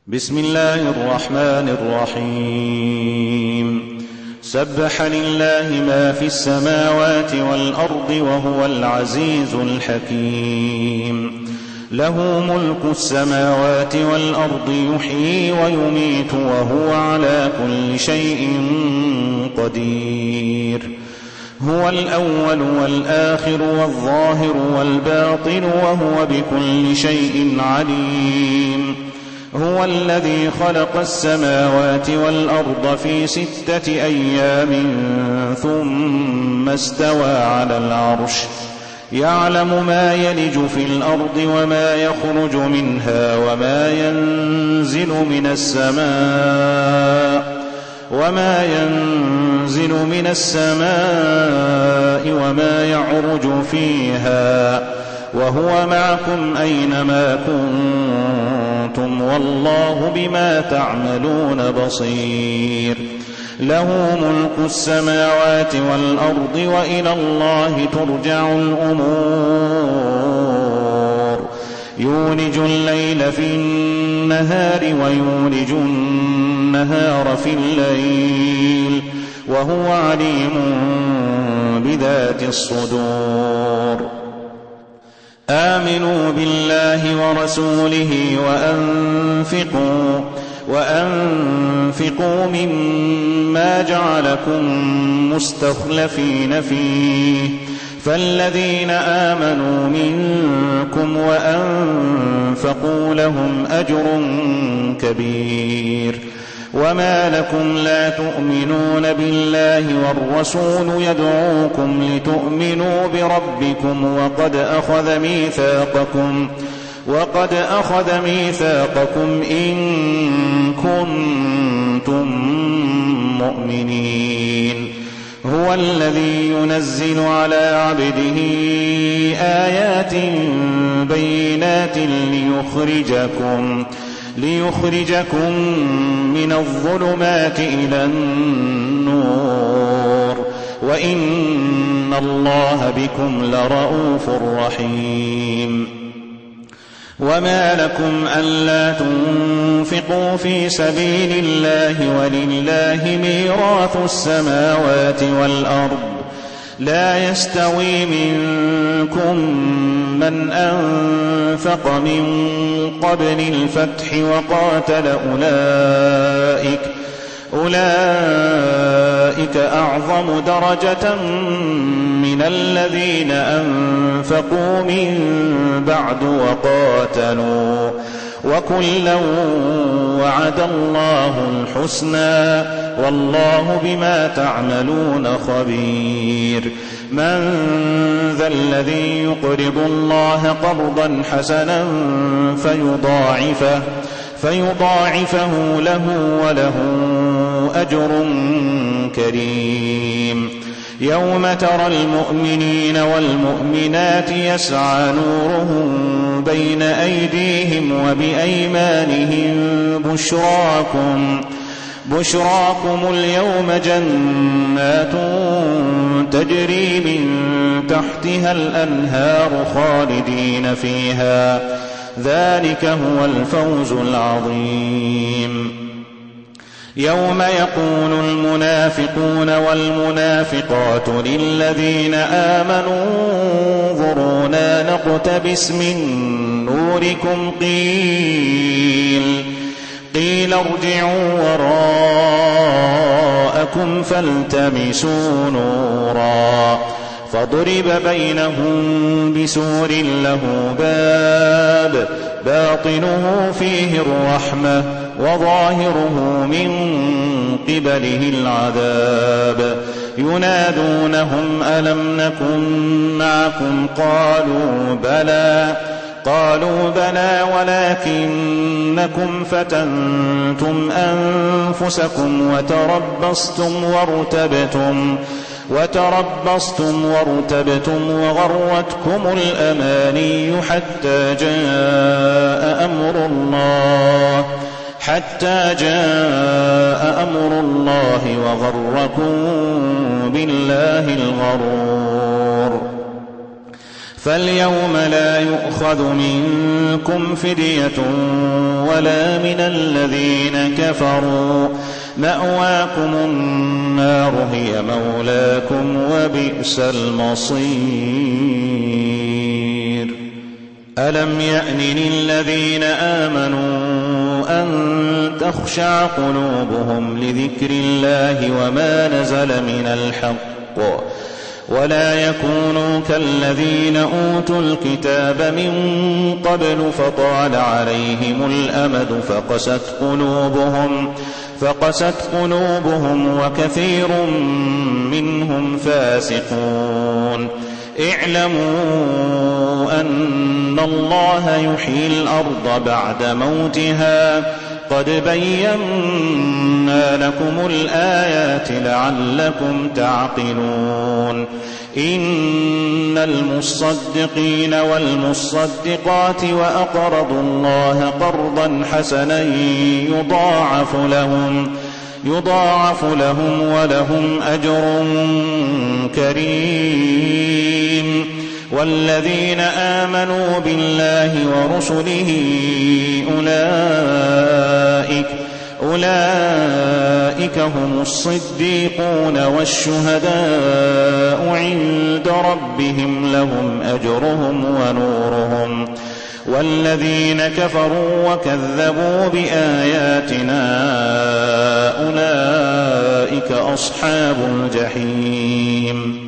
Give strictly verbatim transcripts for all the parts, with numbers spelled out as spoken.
بسم الله الرحمن الرحيم. سبح لله ما في السماوات والأرض وهو العزيز الحكيم. له ملك السماوات والأرض يحيي ويميت وهو على كل شيء قدير. هو الأول والآخر والظاهر والباطن وهو بكل شيء عليم. هو الذي خلق السماوات والأرض في ستة أيام ثم استوى على العرش يعلم ما يلج في الأرض وما يخرج منها وما ينزل من السماء وما ينزل من السماء وما يعرج فيها وهو معكم أينما كنتم والله بما تعملون بصير. له ملك السماوات والأرض وإلى الله ترجع الأمور. يولج الليل في النهار ويولج النهار في الليل وهو عليم بذات الصدور. آمنوا بالله ورسوله وأنفقوا وأنفقوا مما جعلكم مستخلفين فيه فالذين آمنوا منكم وأنفقوا لهم أجر كبير. وما لكم لا تؤمنون بالله والرسول يدعوكم لتؤمنوا بربكم وقد أخذ ميثاقكم وقد أخذ ميثاقكم إن كنتم مؤمنين. هو الذي ينزل على عبده آيات بينات ليخرجكم ليخرجكم من الظلمات إلى النور وإن الله بكم لرءوف رحيم. وما لكم ألا تنفقوا في سبيل الله ولله ميراث السماوات والأرض لا يستوي منكم من أنفق من قبل الفتح وقاتل أولئك أولئك أعظم درجة من الذين أنفقوا من بعد وقاتلوا وكلا وعد الله الحسنى والله بما تعملون خبير. من ذا الذي يقرض الله قرضا حسنا فيضاعفه فيضاعفه له وله أجر كريم. يوم ترى المؤمنين والمؤمنات يسعى نورهم بين أيديهم وبأيمانهم بشراكم بشراكم اليوم جنات تجري من تحتها الأنهار خالدين فيها ذلك هو الفوز العظيم. يوم يقول المنافقون والمنافقات للذين آمنوا انظرونا نقتبس من نوركم قيل قيل ارجعوا وراءكم فالتمسوا نورا فضرب بينهم بسور له باب باطنه فيه الرحمة وظاهره من قبله العذاب. ينادونهم ألم نكن معكم قالوا بلى قالوا بلى ولكنكم فتنتم أنفسكم وتربصتم وارتبتم وتربصتم وارتبتم وغرتكم الأماني حتى جاء أمر الله حتى جاء أمر الله وغركم بالله الغرور. فاليوم لا يؤخذ منكم فدية ولا من الذين كفروا، مأواكم النار هي مولاكم وبئس المصير. ألم يأن للذين آمنوا أن تخشع قلوبهم لذكر الله وما نزل من الحق، ولا يكونوا كالذين أوتوا الكتاب من قبل فطال عليهم الأمد فقست قلوبهم فقست قلوبهم وكثير منهم فاسقون. اعلموا أن الله يحيي الأرض بعد موتها، قد بينا لكم الآيات لعلكم تعقلون. إن المصدقين والمصدقات وأقرضوا الله قرضا حسنا يضاعف لهم يضاعف لهم ولهم أجر كريم. والذين آمنوا بالله ورسله أولئك أولئك هم الصديقون والشهداء عند ربهم لهم أجرهم ونورهم. والذين كفروا وكذبوا بآياتنا أولئك أصحاب الجحيم.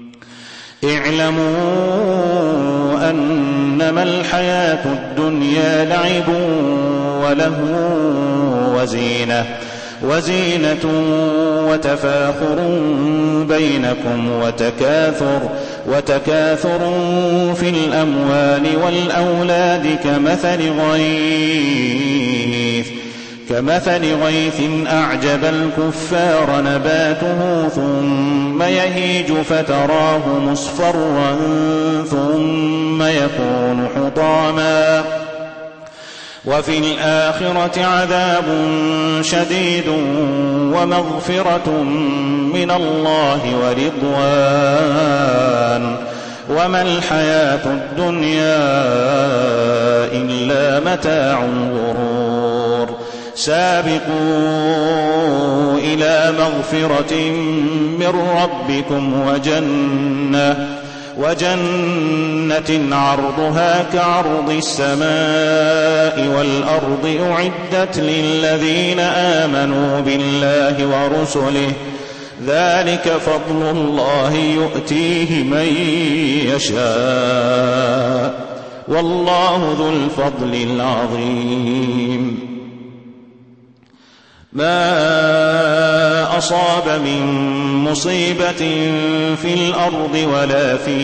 اعلموا أنما الحياة الدنيا لعب ولهو وزينة وزينة وتفاخر بينكم وتكاثر وتكاثر في الأموال والأولاد كمثل غيث كمثل غيث أعجب الكفار نباته ثم يهيج فتراه مصفرا ثم يكون حطاما، وفي الآخرة عذاب شديد ومغفرة من الله ورضوان، وما الحياة الدنيا إلا متاع الغرور. سابقوا إلى مغفرة من ربكم وجنة وجنة عرضها كعرض السماء والأرض أعدت للذين آمنوا بالله ورسله، ذلك فضل الله يؤتيه من يشاء والله ذو الفضل العظيم. ما أصاب من مصيبة في الأرض ولا في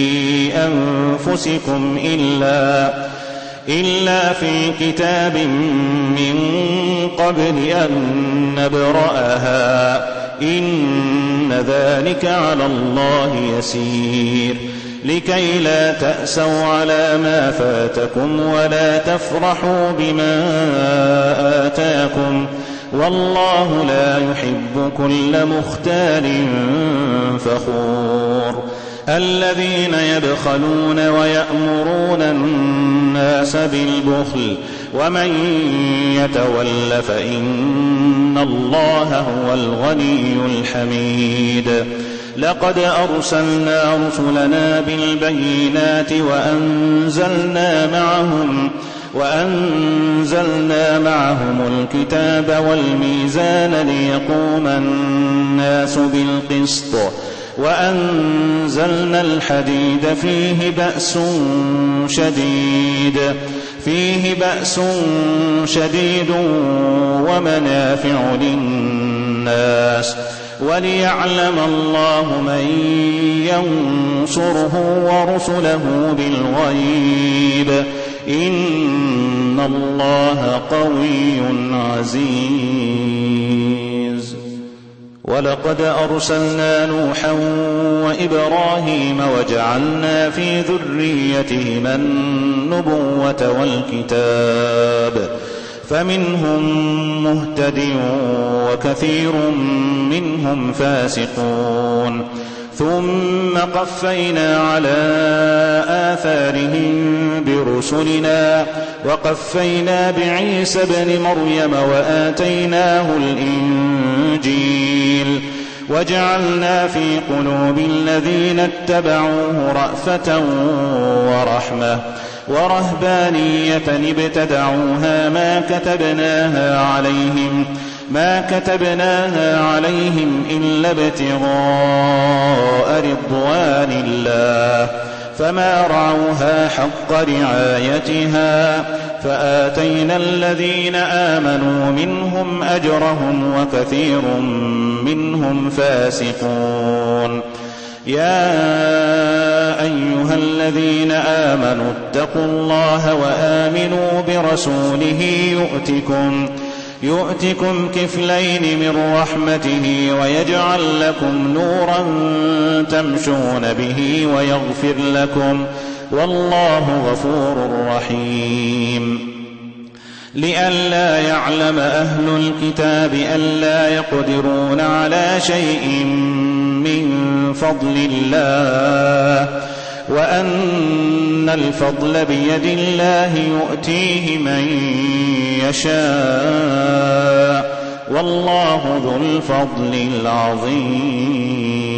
أنفسكم إلا إلا في كتاب من قبل أن نبرأها إن ذلك على الله يسير. لكي لا تأسوا على ما فاتكم ولا تفرحوا بما آتاكم والله لا يحب كل مختال فخور. الذين يبخلون ويأمرون الناس بالبخل ومن يتول فإن الله هو الغني الحميد. لقد أرسلنا رسلنا بالبينات وأنزلنا معهم وأنزلنا معهم الكتاب والميزان ليقوم الناس بالقسط وأنزلنا الحديد فيه بأس شديد فيه بأس شديد ومنافع للناس وليعلم الله من ينصره ورسله بالغيب إن الله قوي عزيز. ولقد أرسلنا نوحا وإبراهيم وجعلنا في ذريتهما النبوة والكتاب فمنهم مهتد وكثير منهم فاسقون. ثم قفينا على آثارهم برسلنا وقفينا بعيسى ابن مريم وآتيناه الإنجيل وجعلنا في قلوب الذين اتبعوه رأفة ورحمة ورهبانية ابتدعوها ما كتبناها عليهم ما كتبناها عليهم إلا ابتغاء رضوان الله فما رعوها حق رعايتها فآتينا الذين آمنوا منهم أجرهم وكثير منهم فاسقون. يا أيها الذين آمنوا اتقوا الله وآمنوا برسوله يؤتكم يؤتكم كفلين من رحمته ويجعل لكم نورا تمشون به ويغفر لكم والله غفور رحيم. لئلا يعلم أهل الكتاب ألا يقدرون على شيء من فضل الله وأن الفضل بيد الله يؤتيه من يشاء والله ذو الفضل العظيم.